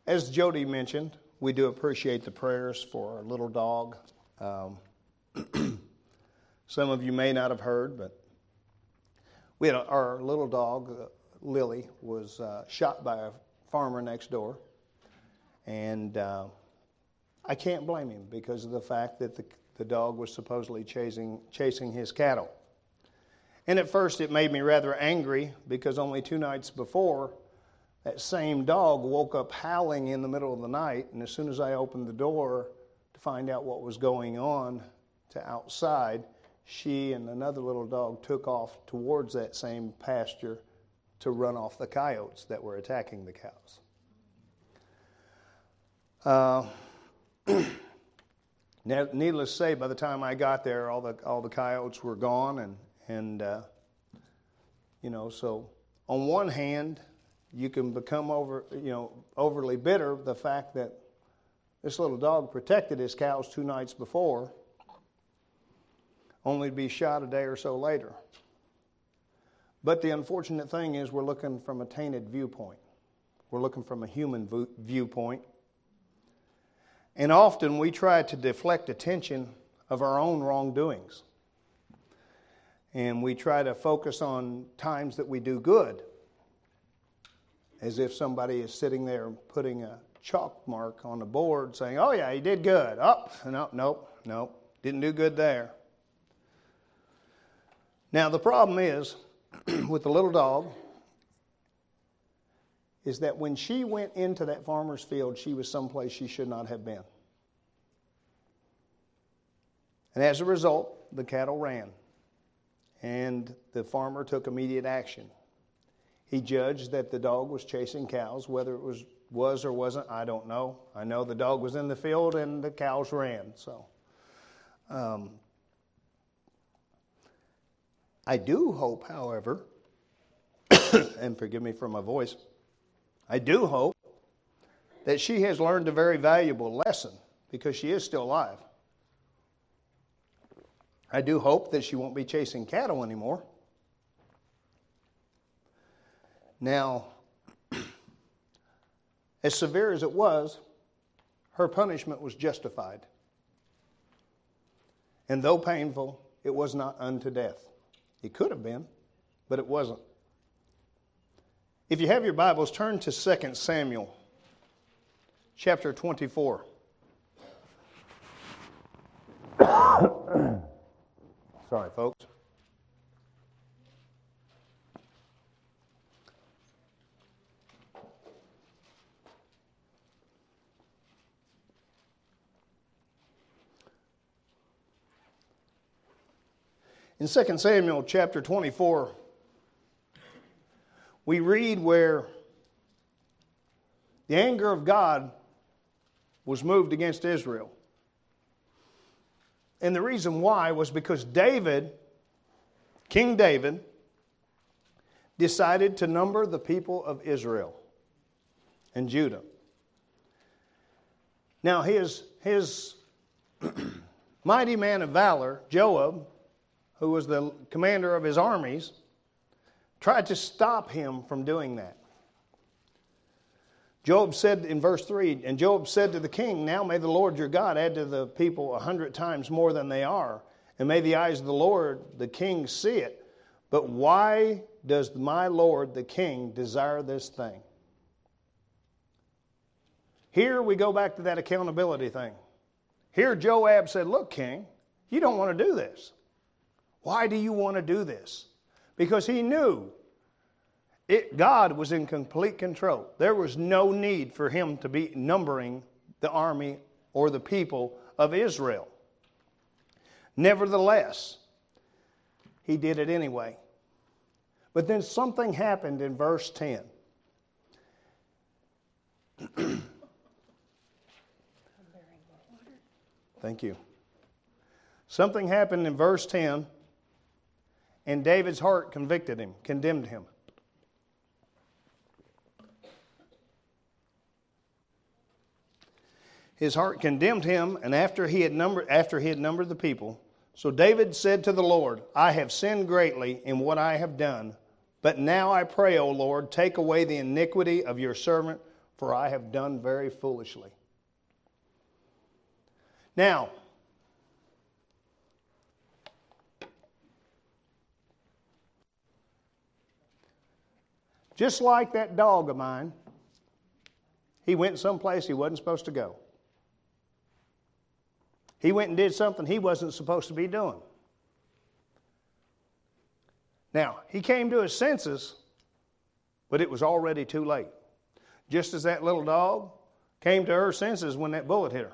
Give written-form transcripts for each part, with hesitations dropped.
As Jody mentioned, we do appreciate the prayers for our little dog. Some of you may not have heard, but we had our little dog, Lily, was shot by a farmer next door. And I can't blame him because of the fact that the dog was supposedly chasing his cattle. And at first it made me rather angry because only 2 nights before, that same dog woke up howling in the middle of the night. And as soon as I opened the door to find out what was going on to outside, she and another little dog took off towards that same pasture to run off the coyotes that were attacking the cows. Needless to say, by the time I got there, all the coyotes were gone, and so on one hand, you can become overly bitter the fact that this little dog protected his cows 2 nights before, only to be shot a day or so later. But the unfortunate thing is we're looking from a tainted viewpoint. We're looking from a human viewpoint. And often we try to deflect attention of our own wrongdoings. And we try to focus on times that we do good, as if somebody is sitting there putting a chalk mark on the board saying, oh yeah, he did good. Oh, nope, didn't do good there. Now the problem is, with the little dog, is that when she went into that farmer's field, she was someplace she should not have been. And as a result, the cattle ran. And the farmer took immediate action. He judged that the dog was chasing cows. Whether it was or wasn't, I don't know. I know the dog was in the field and the cows ran. So, I do hope, however, and forgive me for my voice, I do hope that she has learned a very valuable lesson because she is still alive. I do hope that she won't be chasing cattle anymore. Now, as severe as it was, her punishment was justified. And though painful, it was not unto death. It could have been, but it wasn't. If you have your Bibles, turn to 2 Samuel, chapter 24. Sorry, folks. In 2 Samuel chapter 24, we read where the anger of God was moved against Israel. And the reason why was because David, King David, decided to number the people of Israel and Judah. Now his mighty man of valor, Joab, who was the commander of his armies, tried to stop him from doing that. Job said in verse 3, and Job said to the king, now may the Lord your God add to the people 100 times more than they are, and may the eyes of the Lord, the king, see it. But why does my Lord, the king, desire this thing? Here we go back to that accountability thing. Here Joab said, look, king, you don't want to do this. Why do you want to do this? Because he knew God was in complete control. There was no need for him to be numbering the army or the people of Israel. Nevertheless, he did it anyway. But then something happened in verse 10. Thank you. Something happened in verse 10, and David's heart condemned him. His heart condemned him, and after he had numbered the people, so David said to the Lord, I have sinned greatly in what I have done, but now I pray, O Lord, take away the iniquity of your servant, for I have done very foolishly. Now, just like that dog of mine, he went someplace he wasn't supposed to go. He went and did something he wasn't supposed to be doing. Now, he came to his senses, but it was already too late. Just as that little dog came to her senses when that bullet hit her.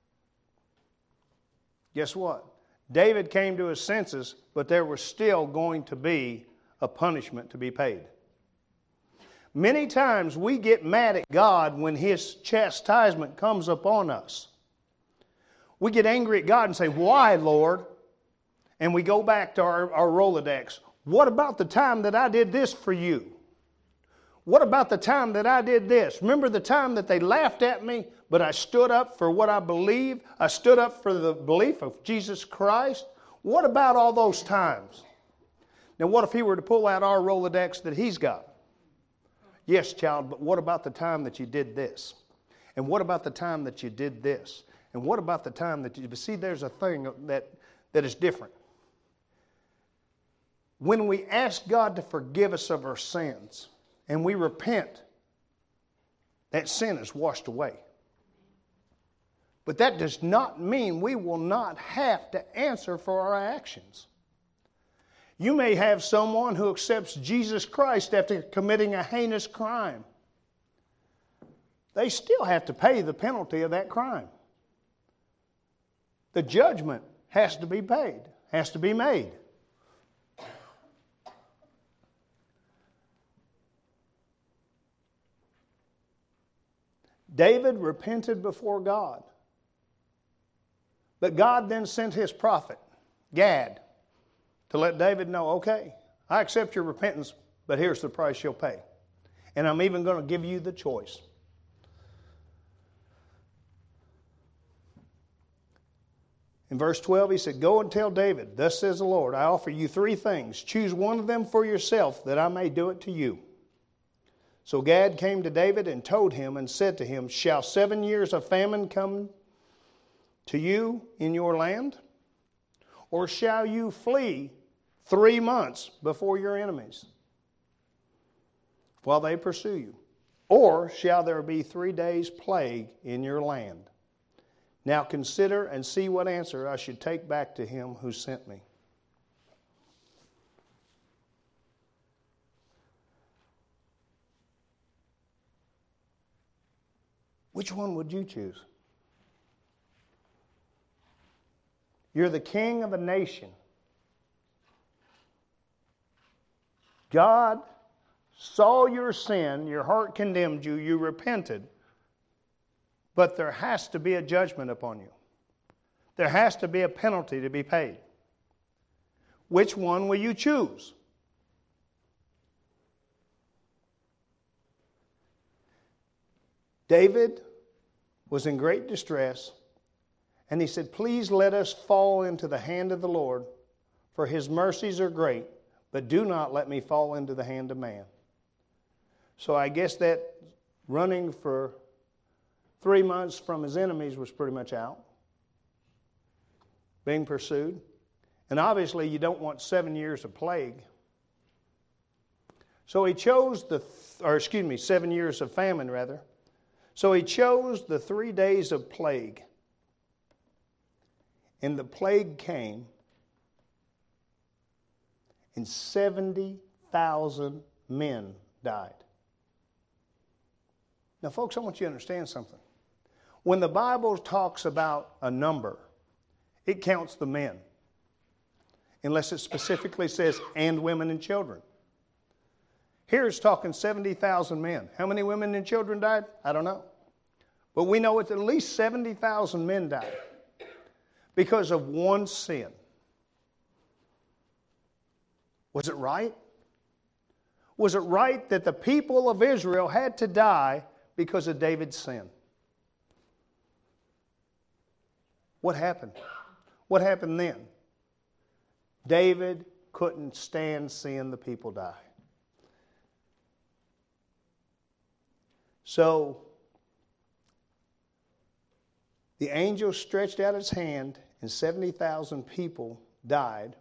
Guess what? David came to his senses, but there was still going to be a punishment to be paid. Many times we get mad at God when His chastisement comes upon us. We get angry at God and say, "Why, Lord?" And we go back to our Rolodex. What about the time that I did this for you? What about the time that I did this? Remember the time that they laughed at me, but I stood up for what I believe? I stood up for the belief of Jesus Christ? What about all those times? Now, what if He were to pull out our Rolodex that He's got? Yes, child, but what about the time that you did this? And what about the time that you did this? And what about the time that you... See, there's a thing that is different. When we ask God to forgive us of our sins and we repent, that sin is washed away. But that does not mean we will not have to answer for our actions. You may have someone who accepts Jesus Christ after committing a heinous crime. They still have to pay the penalty of that crime. The judgment has to be paid, has to be made. David repented before God. But God then sent His prophet, Gad, to let David know, okay, I accept your repentance, but here's the price you'll pay. And I'm even going to give you the choice. In verse 12, he said, "Go and tell David, thus says the Lord, I offer you 3 things. Choose one of them for yourself, that I may do it to you." So Gad came to David and told him and said to him, "Shall 7 years of famine come to you in your land? Or shall you flee 3 months before your enemies, while they pursue you? Or shall there be 3 days' plague in your land? Now consider and see what answer I should take back to him who sent me." Which one would you choose? You're the king of a nation. God saw your sin, your heart condemned you, you repented, but there has to be a judgment upon you. There has to be a penalty to be paid. Which one will you choose? David was in great distress, and he said, "Please let us fall into the hand of the Lord, for His mercies are great, but do not let me fall into the hand of man." So I guess that running for 3 months from his enemies was pretty much out. Being pursued. And obviously you don't want 7 years of plague. So he chose 7 years of famine rather. So he chose the 3 days of plague. And the plague came, and 70,000 men died. Now, folks, I want you to understand something. When the Bible talks about a number, it counts the men. Unless it specifically says, and women and children. Here it's talking 70,000 men. How many women and children died? I don't know. But we know it's at least 70,000 men died because of one sin. Was it right? Was it right that the people of Israel had to die because of David's sin? What happened? What happened then? David couldn't stand seeing the people die. So The angel stretched out his hand, and 70,000 people died.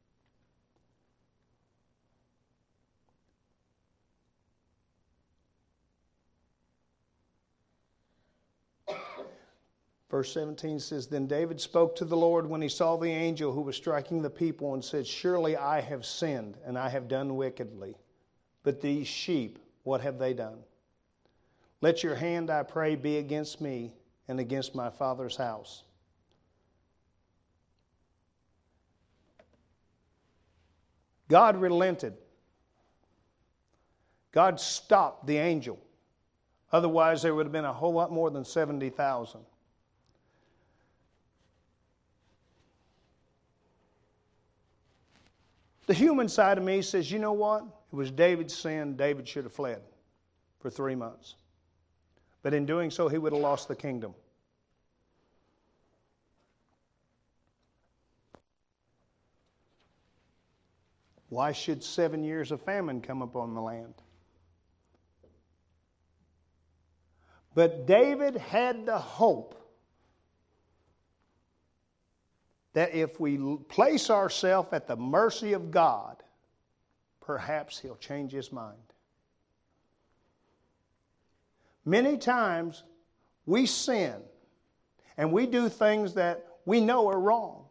Verse 17 says, Then David spoke to the Lord when he saw the angel who was striking the people and said, Surely I have sinned, and I have done wickedly. But these sheep, what have they done? Let your hand, I pray, be against me and against my father's house. God relented. God stopped the angel. Otherwise, there would have been a whole lot more than 70,000. The human side of me says, you know what? It was David's sin. David should have fled for 3 months. But in doing so, he would have lost the kingdom. Why should 7 years of famine come upon the land? But David had the hope that if we place ourselves at the mercy of God, perhaps He'll change His mind. Many times we sin and we do things that we know are wrong.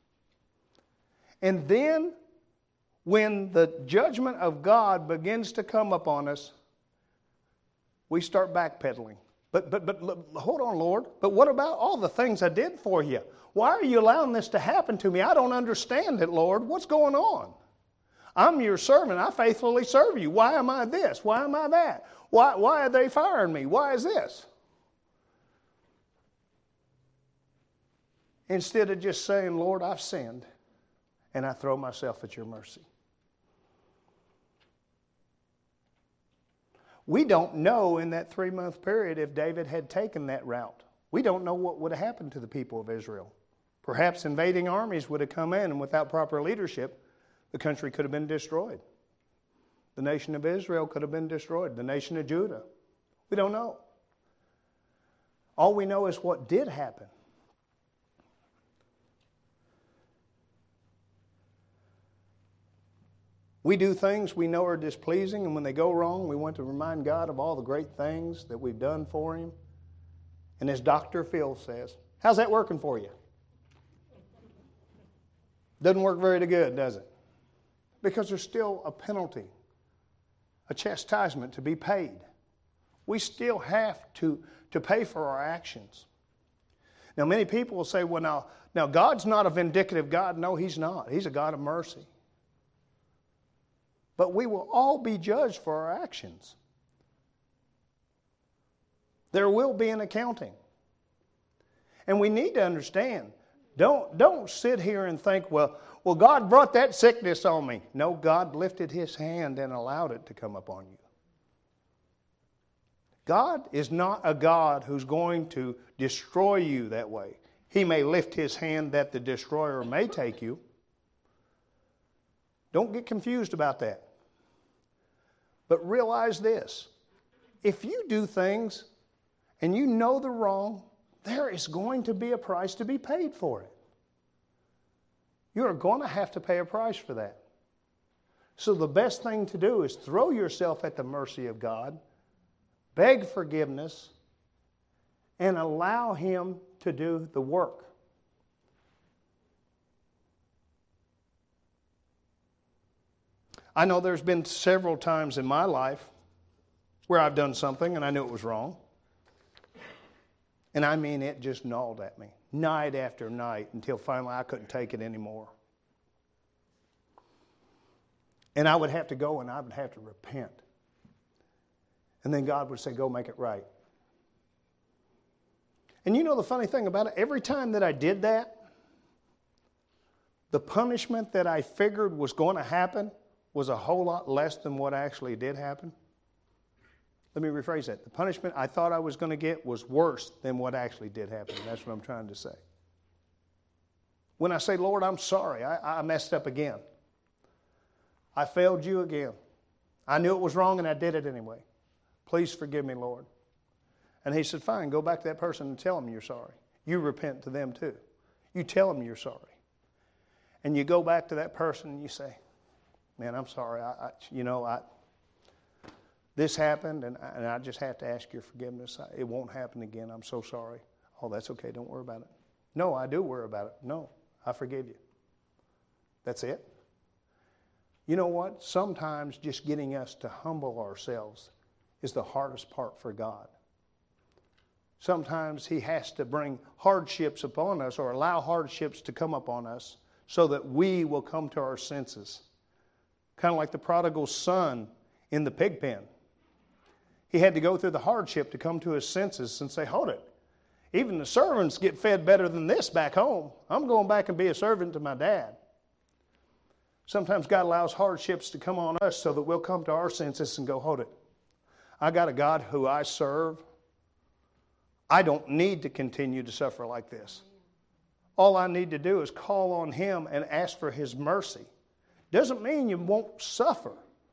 And then when the judgment of God begins to come upon us, we start backpedaling. But hold on, Lord. But what about all the things I did for you? Why are you allowing this to happen to me? I don't understand it, Lord. What's going on? I'm your servant. I faithfully serve you. Why am I this? Why am I that? Why are they firing me? Why is this? Instead of just saying, Lord, I've sinned, and I throw myself at your mercy. We don't know in that 3-month period if David had taken that route. We don't know what would have happened to the people of Israel. Perhaps invading armies would have come in, and without proper leadership, the country could have been destroyed. The nation of Israel could have been destroyed. The nation of Judah. We don't know. All we know is what did happen. We do things we know are displeasing, and when they go wrong, we want to remind God of all the great things that we've done for Him. And as Dr. Phil says, how's that working for you? Doesn't work very good, does it? Because there's still a penalty, a chastisement to be paid. We still have to pay for our actions. Now, many people will say, well, now God's not a vindictive God. No, He's not. He's a God of mercy. But we will all be judged for our actions. There will be an accounting. And we need to understand, don't sit here and think, well, God brought that sickness on me. No, God lifted His hand and allowed it to come upon you. God is not a God who's going to destroy you that way. He may lift His hand that the destroyer may take you. Don't get confused about that. But realize this. If you do things and you know the wrong, there is going to be a price to be paid for it. You are going to have to pay a price for that. So the best thing to do is throw yourself at the mercy of God, beg forgiveness, and allow Him to do the work. I know there's been several times in my life where I've done something and I knew it was wrong. And I mean, it just gnawed at me, night after night, until finally I couldn't take it anymore. And I would have to go and I would have to repent. And then God would say, go make it right. And you know the funny thing about it? Every time that I did that, the punishment that I figured was going to happen was a whole lot less than what actually did happen. Let me rephrase that. The punishment I thought I was going to get was worse than what actually did happen. That's what I'm trying to say. When I say, Lord, I'm sorry, I messed up again. I failed you again. I knew it was wrong and I did it anyway. Please forgive me, Lord. And He said, fine, go back to that person and tell them you're sorry. you repent to them too. You tell them you're sorry. And you go back to that person and you say, man, I'm sorry. This happened and I just have to ask your forgiveness. It won't happen again. I'm so sorry. Oh, that's okay. Don't worry about it. No, I do worry about it. No, I forgive you. That's it. You know what? Sometimes just getting us to humble ourselves is the hardest part for God. Sometimes He has to bring hardships upon us or allow hardships to come upon us so that we will come to our senses. Kind of like the prodigal son in the pig pen. He had to go through the hardship to come to his senses and say, hold it. Even the servants get fed better than this back home. I'm going back and be a servant to my dad. Sometimes God allows hardships to come on us so that we'll come to our senses and go, hold it. I got a God who I serve. I don't need to continue to suffer like this. All I need to do is call on Him and ask for His mercy. Doesn't mean you won't suffer.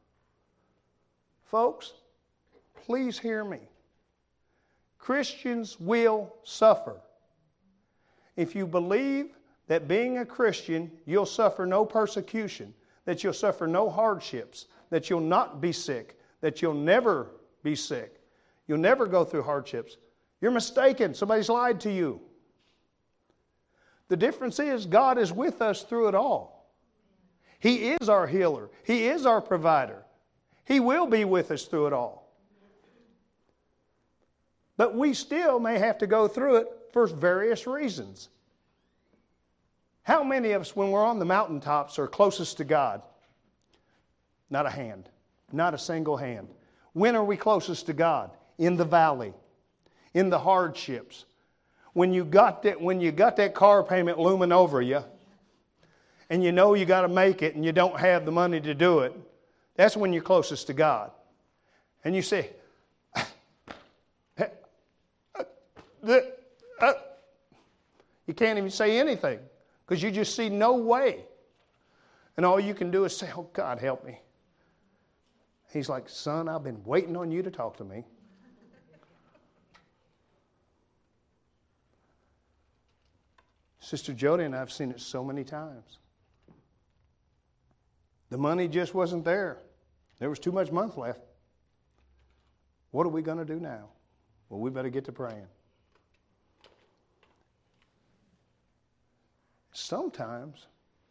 Folks, please hear me. Christians will suffer. If you believe that being a Christian, you'll suffer no persecution, that you'll suffer no hardships, that you'll not be sick, that you'll never be sick, you'll never go through hardships, you're mistaken. Somebody's lied to you. The difference is God is with us through it all. He is our healer. He is our provider. He will be with us through it all. But we still may have to go through it for various reasons. How many of us, when we're on the mountaintops, are closest to God? Not a hand. Not a single hand. When are we closest to God? In the valley. In the hardships. When you got that car payment looming over you, and you know you got to make it, and you don't have the money to do it, that's when you're closest to God. And you say, you can't even say anything because you just see no way. And all you can do is say, oh, God, help me. He's like, son, I've been waiting on you to talk to me. Sister Jody and I have seen it so many times. The money just wasn't there. There was too much month left. What are we going to do now? Well, we better get to praying. Sometimes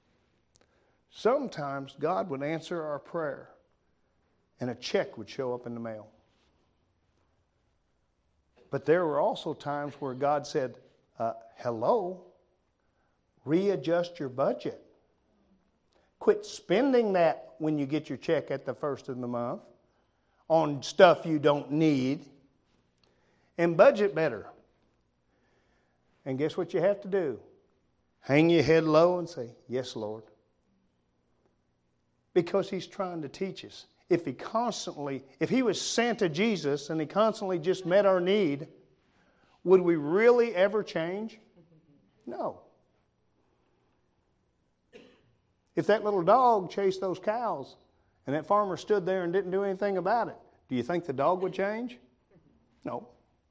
God would answer our prayer and a check would show up in the mail. But there were also times where God said, hello, readjust your budget. Quit spending that when you get your check at the first of the month on stuff you don't need and budget better. And guess what you have to do? Hang your head low and say, yes, Lord. Because He's trying to teach us. If He was Santa Jesus and He constantly just met our need, would we really ever change? No. If that little dog chased those cows and that farmer stood there and didn't do anything about it, do you think the dog would change? No.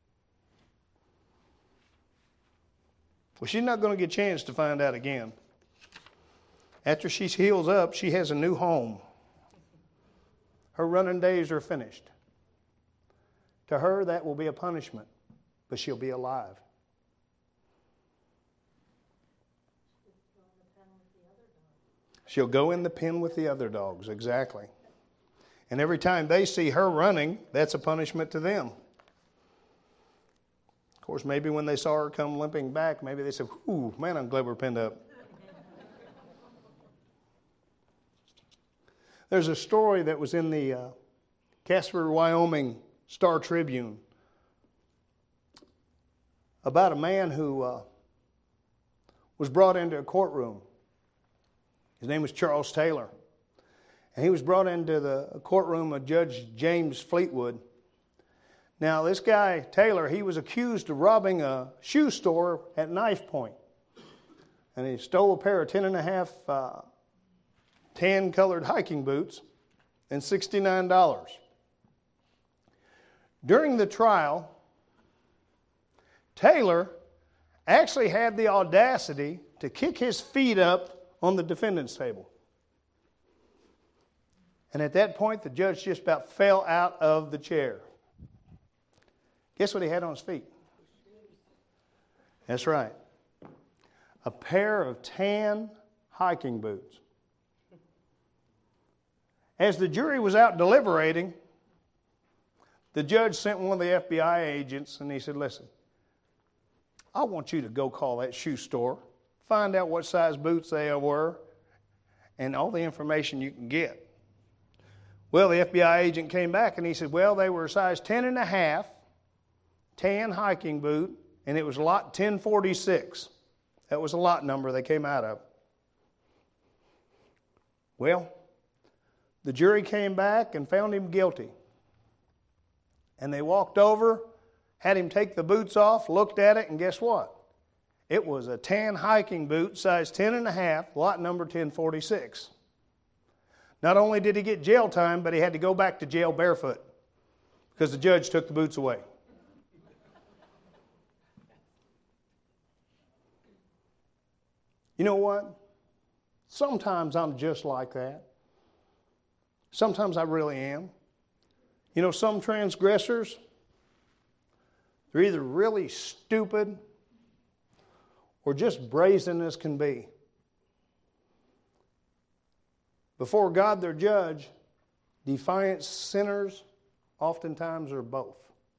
Well, she's not going to get a chance to find out again. After she heals up, she has a new home. Her running days are finished. To her, that will be a punishment, but she'll be alive. She'll go in the pen with the other dogs, exactly. And every time they see her running, that's a punishment to them. Of course, maybe when they saw her come limping back, maybe they said, "Ooh, man, I'm glad we're pinned up." There's a story that was in the Casper, Wyoming Star Tribune about a man who was brought into a courtroom. His name was Charles Taylor. And he was brought into the courtroom of Judge James Fleetwood. Now, this guy, Taylor, he was accused of robbing a shoe store at knife point. And he stole a pair of 10.5 tan-colored hiking boots and $69. During the trial, Taylor actually had the audacity to kick his feet up on the defendant's table. And at that point, the judge just about fell out of the chair. Guess what he had on his feet? That's right. A pair of tan hiking boots. As the jury was out deliberating, the judge sent one of the FBI agents and he said, listen, I want you to go call that shoe store, find out what size boots they were, and all the information you can get. Well, the FBI agent came back and he said, well, they were a size 10 and a half, tan hiking boot, and it was lot 1046. That was a lot number they came out of. Well, the jury came back and found him guilty. And they walked over, had him take the boots off, looked at it, and guess what? It was a tan hiking boot, size 10 and a half, lot number 1046. Not only did he get jail time, but he had to go back to jail barefoot because the judge took the boots away. You know what? Sometimes I'm just like that. Sometimes I really am. You know, some transgressors, they're either really stupid or just brazen as can be. Before God, their judge, defiant sinners oftentimes are both.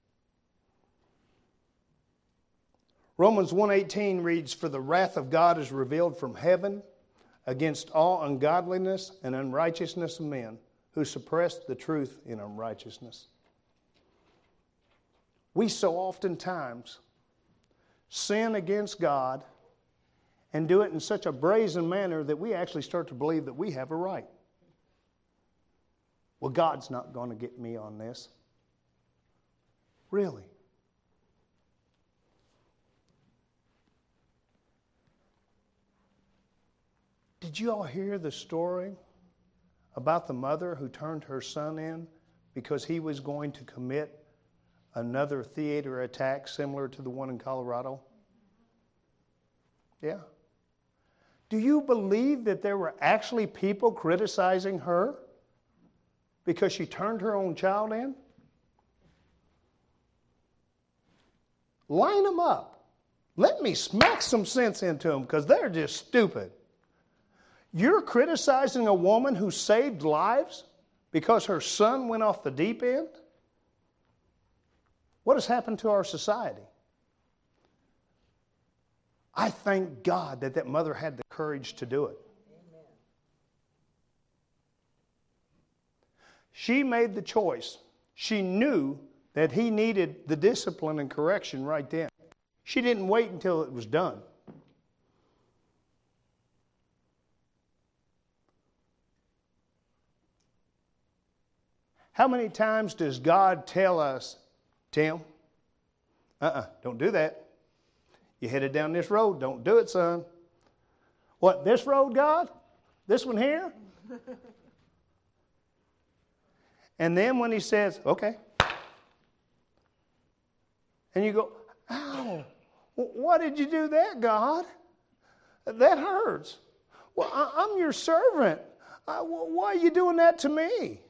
Romans 1:18 reads, for the wrath of God is revealed from heaven against all ungodliness and unrighteousness of men who suppress the truth in unrighteousness. We so oftentimes sin against God and do it in such a brazen manner that we actually start to believe that we have a right. Well, God's not going to get me on this. Really? Did you all hear the story about the mother who turned her son in because he was going to commit another theater attack similar to the one in Colorado? Yeah. Do you believe that there were actually people criticizing her because she turned her own child in? Line them up. Let me smack some sense into them because they're just stupid. You're criticizing a woman who saved lives because her son went off the deep end? What has happened to our society? I thank God that mother had the courage to do it. Amen. She made the choice. She knew that he needed the discipline and correction right then. She didn't wait until it was done. How many times does God tell us, Tim, don't do that. You headed down this road. Don't do it, son. What, this road, God? This one here? And then when he says, okay. And you go, ow, why did you do that, God? That hurts. Well, I'm your servant. Why are you doing that to me?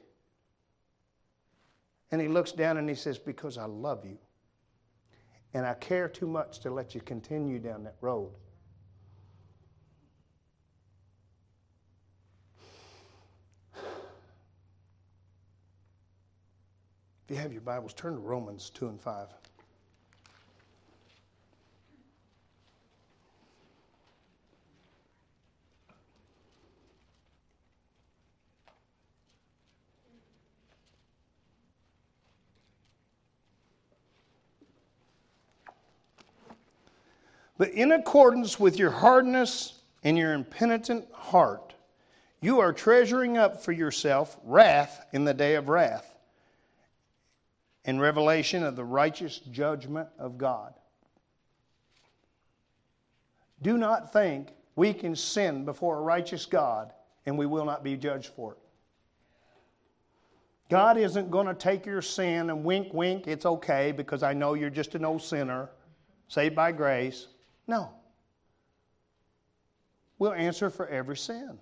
And he looks down and he says, because I love you. And I care too much to let you continue down that road. If you have your Bibles, turn to Romans 2 and 5. But in accordance with your hardness and your impenitent heart, you are treasuring up for yourself wrath in the day of wrath and revelation of the righteous judgment of God. Do not think we can sin before a righteous God and we will not be judged for it. God isn't going to take your sin and wink, wink, it's okay because I know you're just an old sinner, saved by grace. No. We'll answer for every sin.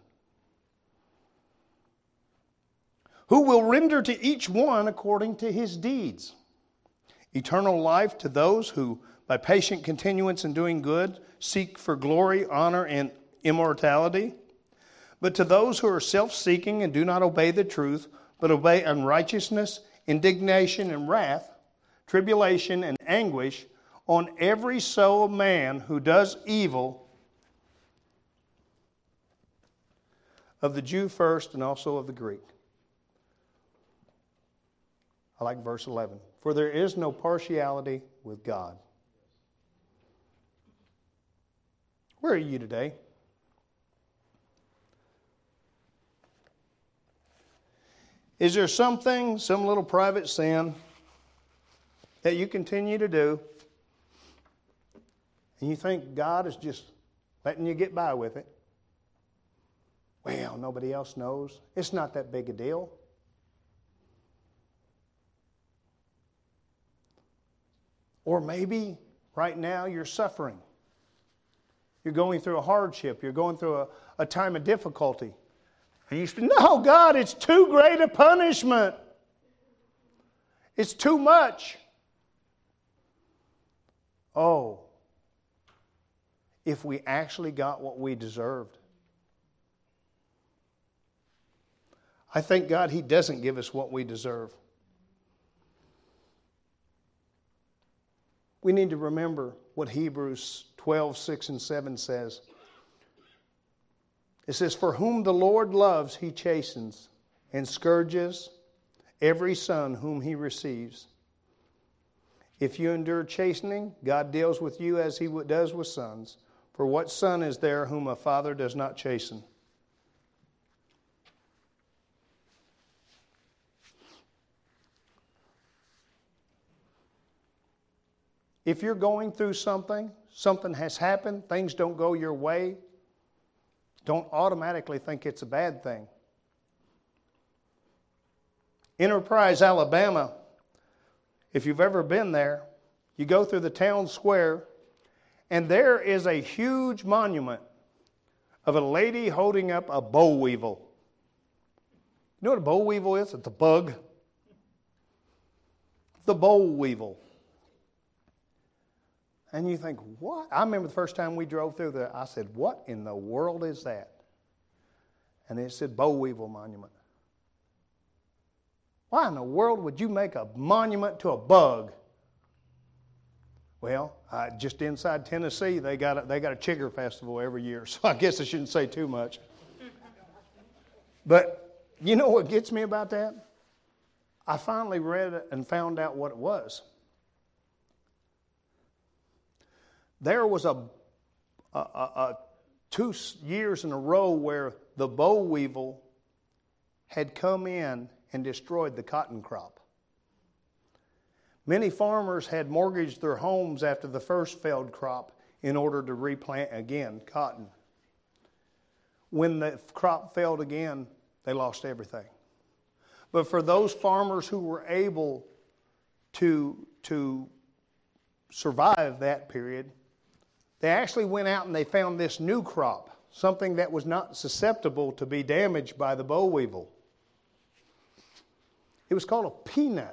Who will render to each one according to his deeds. Eternal life to those who, by patient continuance in doing good, seek for glory, honor, and immortality. But to those who are self-seeking and do not obey the truth, but obey unrighteousness, indignation, and wrath, tribulation, and anguish on every soul of man who does evil, of the Jew first and also of the Greek. I like verse 11. For there is no partiality with God. Where are you today? Is there something, some little private sin that you continue to do and you think God is just letting you get by with it? Well, nobody else knows. It's not that big a deal. Or maybe right now you're suffering. You're going through a hardship. You're going through a time of difficulty. And you say, no, God, it's too great a punishment. It's too much. Oh, if we actually got what we deserved. I thank God He doesn't give us what we deserve. We need to remember what Hebrews 12, 6 and 7 says. It says, for whom the Lord loves, He chastens and scourges every son whom He receives. If you endure chastening, God deals with you as He does with sons. For what son is there whom a father does not chasten? If you're going through something has happened, things don't go your way, don't automatically think it's a bad thing. Enterprise, Alabama, if you've ever been there, you go through the town square, and there is a huge monument of a lady holding up a boll weevil. You know what a boll weevil is? It's a bug. The boll weevil. And you think, what? I remember the first time we drove through there, I said, what in the world is that? And it said boll weevil monument. Why in the world would you make a monument to a bug? Well, just inside Tennessee, they got a chigger festival every year, so I guess I shouldn't say too much. But you know what gets me about that? I finally read it and found out what it was. There was a 2 years in a row where the boll weevil had come in and destroyed the cotton crop. Many farmers had mortgaged their homes after the first failed crop in order to replant again cotton. When the crop failed again, they lost everything. But for those farmers who were able to survive that period, they actually went out and they found this new crop, something that was not susceptible to be damaged by the boll weevil. It was called a peanut.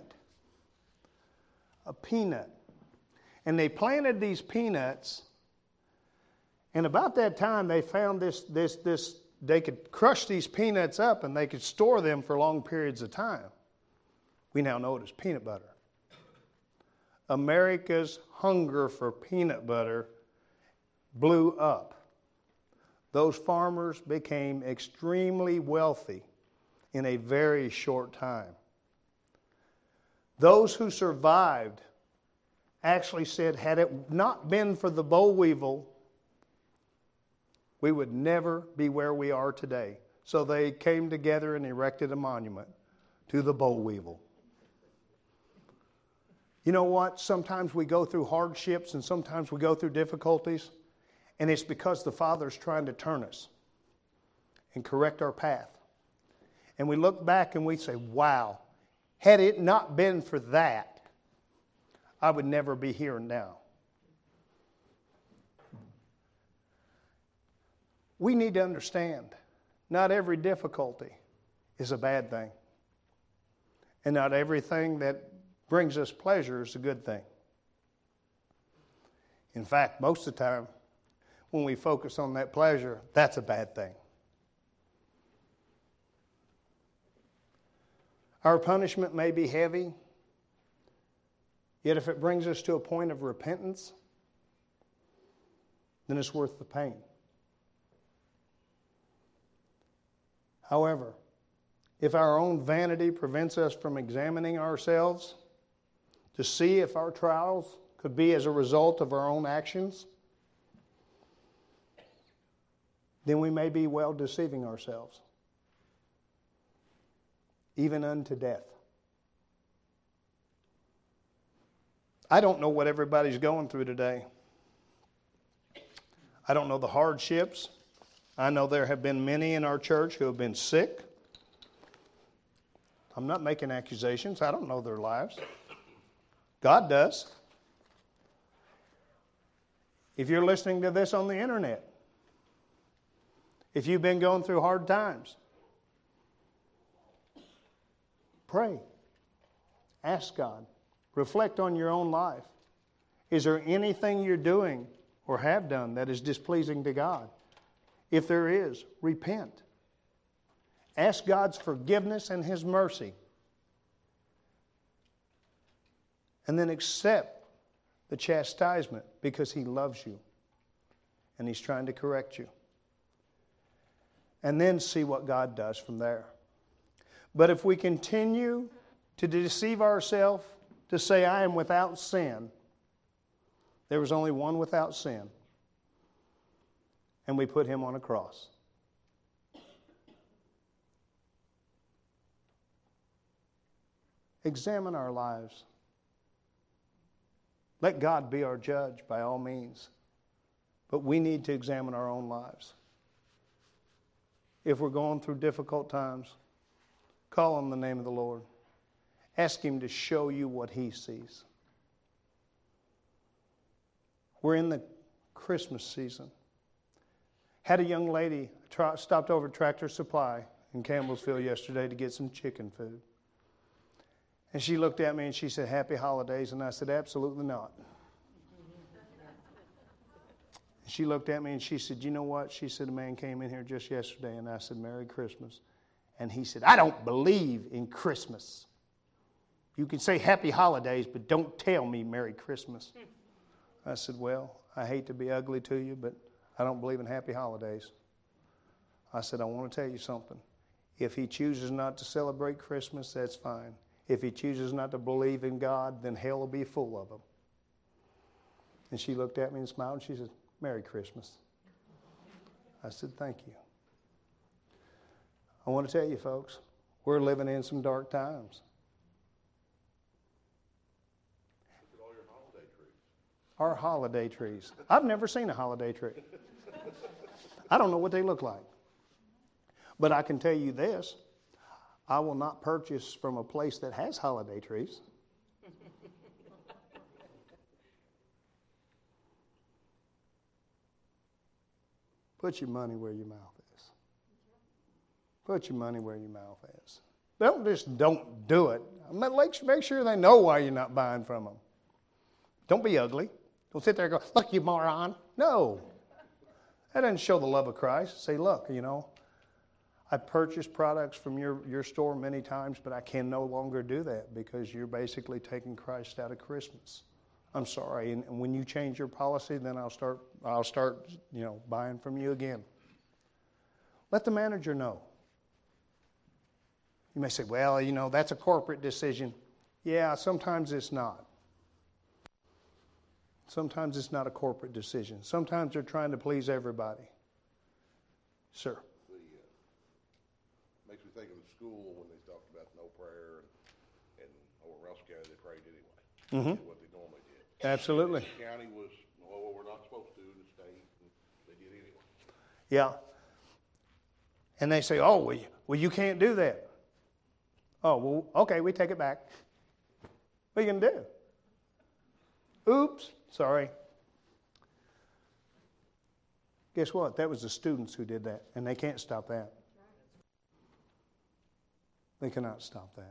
A peanut. And they planted these peanuts, and about that time they found this they could crush these peanuts up and they could store them for long periods of time. We now know it as peanut butter. America's hunger for peanut butter blew up. Those farmers became extremely wealthy in a very short time. Those who survived actually said, had it not been for the boll weevil, we would never be where we are today. So they came together and erected a monument to the boll weevil. You know what? Sometimes we go through hardships and sometimes we go through difficulties, and it's because the Father's trying to turn us and correct our path. And we look back and we say, wow, had it not been for that, I would never be here now. We need to understand, not every difficulty is a bad thing. And not everything that brings us pleasure is a good thing. In fact, most of the time, when we focus on that pleasure, that's a bad thing. Our punishment may be heavy, yet if it brings us to a point of repentance, then it's worth the pain. However, if our own vanity prevents us from examining ourselves to see if our trials could be as a result of our own actions, then we may be well deceiving ourselves, even unto death. I don't know what everybody's going through today. I don't know the hardships. I know there have been many in our church who have been sick. I'm not making accusations. I don't know their lives. God does. If you're listening to this on the internet, if you've been going through hard times, pray. Ask God. Reflect on your own life. Is there anything you're doing or have done that is displeasing to God? If there is, repent. Ask God's forgiveness and His mercy. And then accept the chastisement because He loves you and He's trying to correct you. And then see what God does from there. But if we continue to deceive ourselves, to say, I am without sin, there was only one without sin, and we put Him on a cross. Examine our lives. Let God be our judge by all means. But we need to examine our own lives. If we're going through difficult times, call on the name of the Lord. Ask Him to show you what He sees. We're in the Christmas season. Had a young lady stopped over at Tractor Supply in Campbellsville yesterday to get some chicken food. And she looked at me and she said, Happy Holidays. And I said, absolutely not. She looked at me and she said, you know what? She said, a man came in here just yesterday. And I said, Merry Christmas. And he said, I don't believe in Christmas. You can say Happy Holidays, but don't tell me Merry Christmas. I said, well, I hate to be ugly to you, but I don't believe in Happy Holidays. I said, I want to tell you something. If he chooses not to celebrate Christmas, that's fine. If he chooses not to believe in God, then hell will be full of them. And she looked at me and smiled and she said, Merry Christmas. I said, thank you. I want to tell you, folks, we're living in some dark times. Look at all your holiday trees. Our holiday trees. I've never seen a holiday tree. I don't know what they look like. But I can tell you this. I will not purchase from a place that has holiday trees. Put your money where your mouth is. Put your money where your mouth is. Don't do it. Make sure they know why you're not buying from them. Don't be ugly. Don't sit there and go, look, you moron. No. That doesn't show the love of Christ. Say, look, I purchased products from your store many times, but I can no longer do that because you're basically taking Christ out of Christmas. I'm sorry, and when you change your policy, then I'll start buying from you again. Let the manager know. You may say, well, that's a corporate decision. Yeah, sometimes it's not. Sometimes it's not a corporate decision. Sometimes they're trying to please everybody. Sir. Makes me think of the school when they talked about no prayer, and over in Russell County they prayed anyway. Mm-hmm. What they normally did. Absolutely. The county was, we're not supposed to, the state, and they did anyway. Yeah. And they say, oh, well, you can't do that. Oh, well, okay, we take it back. What are you going to do? Oops, sorry. Guess what? That was the students who did that, and they can't stop that. They cannot stop that.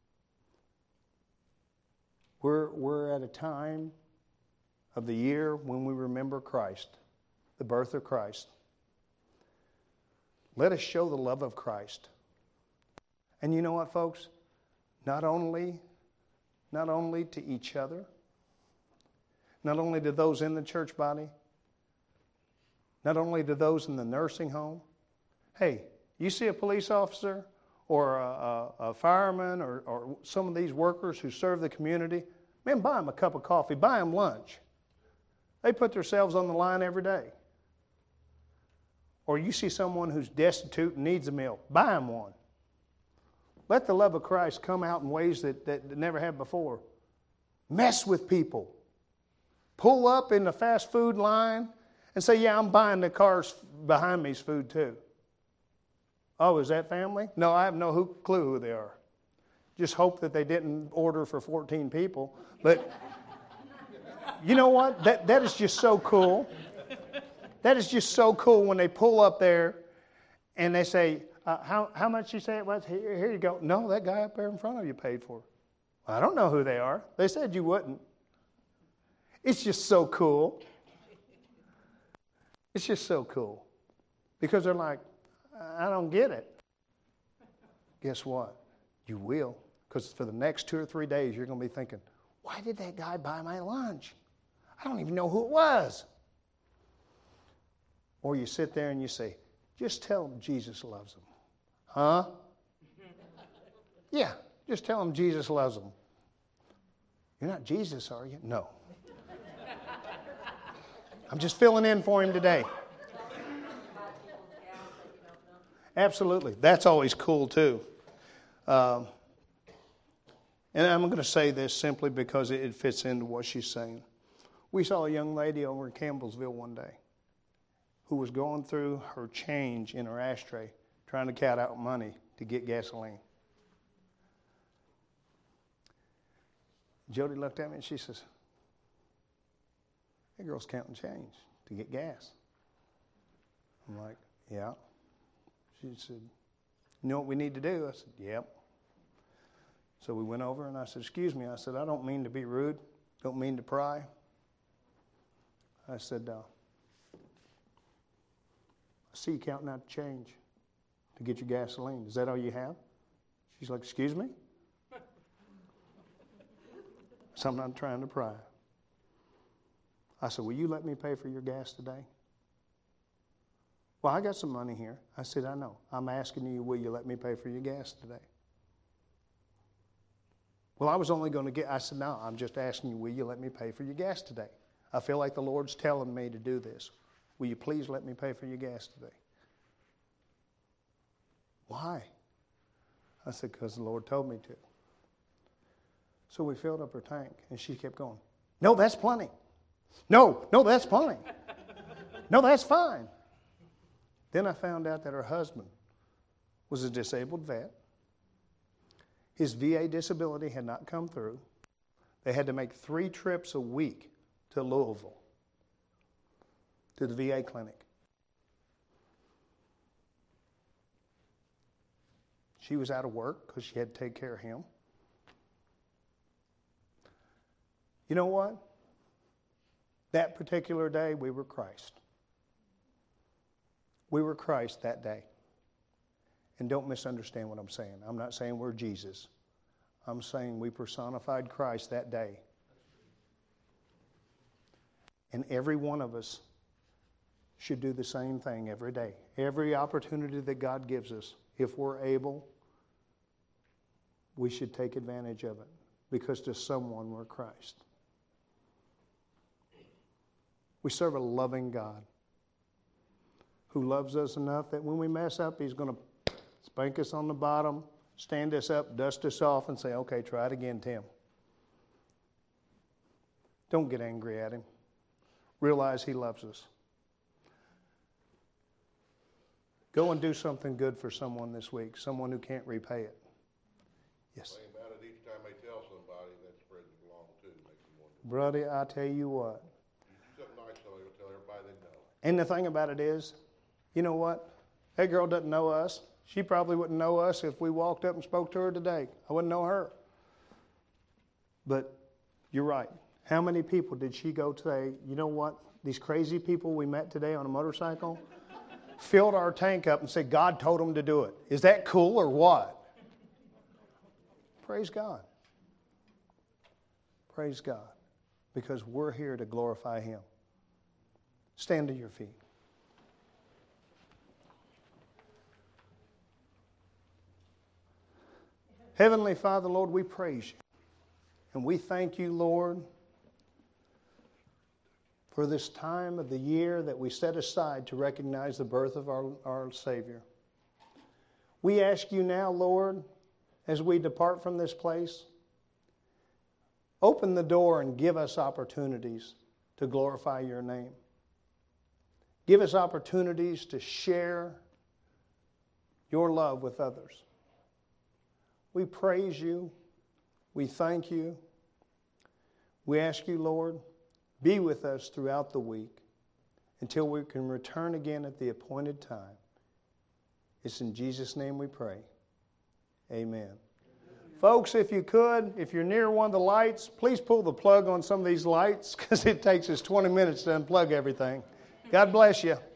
We're at a time of the year when we remember Christ, the birth of Christ. Let us show the love of Christ. And you know what, folks? Not only to each other, not only to those in the church body, not only to those in the nursing home. Hey, you see a police officer or a fireman or some of these workers who serve the community, man, buy them a cup of coffee, buy them lunch. They put themselves on the line every day. Or you see someone who's destitute and needs a meal, buy them one. Let the love of Christ come out in ways that never have before. Mess with people. Pull up in the fast food line and say, yeah, I'm buying the cars behind me's food too. Oh, is that family? No, I have no clue who they are. Just hope that they didn't order for 14 people. But you know what? That is just so cool. That is just so cool when they pull up there and they say, how much you say it was? Here you go. No, that guy up there in front of you paid for it. I don't know who they are. They said you wouldn't. It's just so cool. It's just so cool. Because they're like, I don't get it. Guess what? You will. Because for the next 2 or 3 days, you're going to be thinking, why did that guy buy my lunch? I don't even know who it was. Or you sit there and you say, just tell him Jesus loves him. Huh? Yeah, just tell him Jesus loves him. You're not Jesus, are you? No. I'm just filling in for him today. Absolutely. That's always cool too. And I'm going to say this simply because it fits into what she's saying. We saw a young lady over in Campbellsville one day who was going through her change in her ashtray, trying to count out money to get gasoline. Jody looked at me and she says, that girl's counting change to get gas. I'm like, yeah. She said, you know what we need to do? I said, yep. So we went over and I said, excuse me. I said, I don't mean to be rude. Don't mean to pry. I said, I see you counting out the change to get your gasoline. Is that all you have? She's like, excuse me? So I'm not trying to pry. I said, will you let me pay for your gas today? Well, I got some money here. I said, I know. I'm asking you, will you let me pay for your gas today? Well, I was only going to I said, no, I'm just asking you, will you let me pay for your gas today? I feel like the Lord's telling me to do this. Will you please let me pay for your gas today? Why? I said, because the Lord told me to. So we filled up her tank, and she kept going, no, that's plenty. No, that's plenty. No, that's fine. Then I found out that her husband was a disabled vet. His VA disability had not come through. They had to make 3 trips a week to Louisville, to the VA clinic. She was out of work because she had to take care of him. You know what? That particular day, we were Christ. We were Christ that day. And don't misunderstand what I'm saying. I'm not saying we're Jesus. I'm saying we personified Christ that day. And every one of us should do the same thing every day. Every opportunity that God gives us, if we're able, we should take advantage of it. Because to someone, we're Christ. We serve a loving God who loves us enough that when we mess up, He's going to spank us on the bottom, stand us up, dust us off, and say, okay, try it again, Tim. Don't get angry at Him. Realize He loves us. Go and do something good for someone this week, someone who can't repay it. Yes. Think about it each time they tell somebody that spreads it along too. Makes them wonder. Brother, I tell you what. You do something nice, so they'll tell everybody they know. And the thing about it is, you know what? That girl doesn't know us. She probably wouldn't know us if we walked up and spoke to her today. I wouldn't know her. But you're right. How many people did she go to say, you know what? These crazy people we met today on a motorcycle filled our tank up and said God told them to do it. Is that cool or what? Praise God. Praise God. Because we're here to glorify Him. Stand to your feet. Heavenly Father, Lord, we praise you. And we thank you, Lord, for this time of the year that we set aside to recognize the birth of our Savior. We ask you now, Lord, as we depart from this place, open the door and give us opportunities to glorify your name. Give us opportunities to share your love with others. We praise you. We thank you. We ask you, Lord, be with us throughout the week until we can return again at the appointed time. It's in Jesus' name we pray. Amen. Folks, if you could, if you're near one of the lights, please pull the plug on some of these lights because it takes us 20 minutes to unplug everything. God bless you.